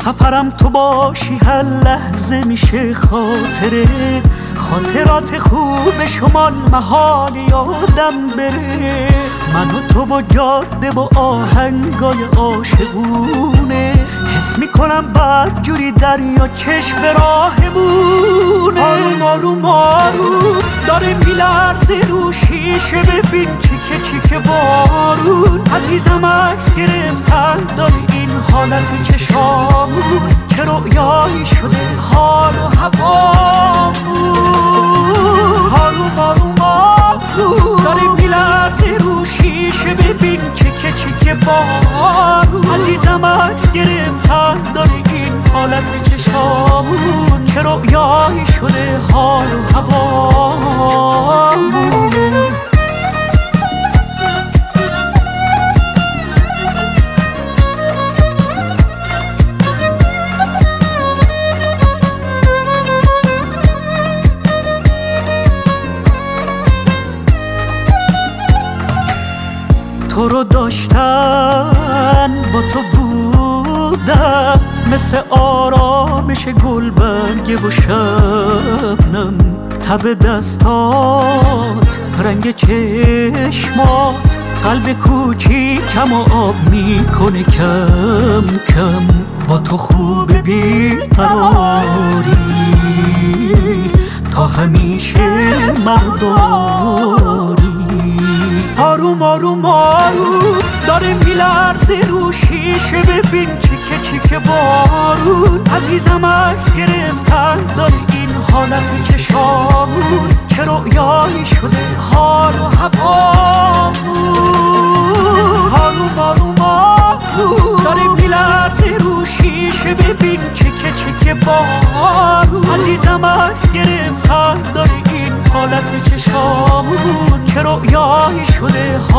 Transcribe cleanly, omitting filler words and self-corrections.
سفرم تو باشی هر لحظه میشه خاطره، خاطرات خوب شمال محال یادم بره. من و تو و جاده و آهنگای عاشقونه، حس میکنم بعد جوری دریا چشم راهمونه. آروم آروم آروم داره میلرزه رو شیشه، ببین چیکه چیکه بارون. عزیزم عکس گرفتن داره این حالت چشامون، چه رویایی شده حال و هوامون. آروم آروم آروم داره میلرزه رو شیشه، ببین چیکه چیکه بارون. عزیزم عکس گرفتن داره این حالت چشامون، چه رویایی شده حال و هوامون. تو رو داشتن با تو بودم، مثل آرامش گلبرگ و شبنم. تب دستات، رنگ چشمات، قلب کوچیکم و آب میکنه کم کم. با تو خوب بیقراری، تا همیشه مرداری. آروم آروم آروم داره میلرزه رو شیشه، ببین چیکه چیکه بارون. عزیزم عکس گرفتن داره این حالت چشامون، چه رویایی شده حال و هوامون. آروم آروم آروم داره میلرزه رو شیشه، ببین چیکه چیکه بارون. عزیزم عکس گرفتن داره این حالت چشامون، چه رویایی شده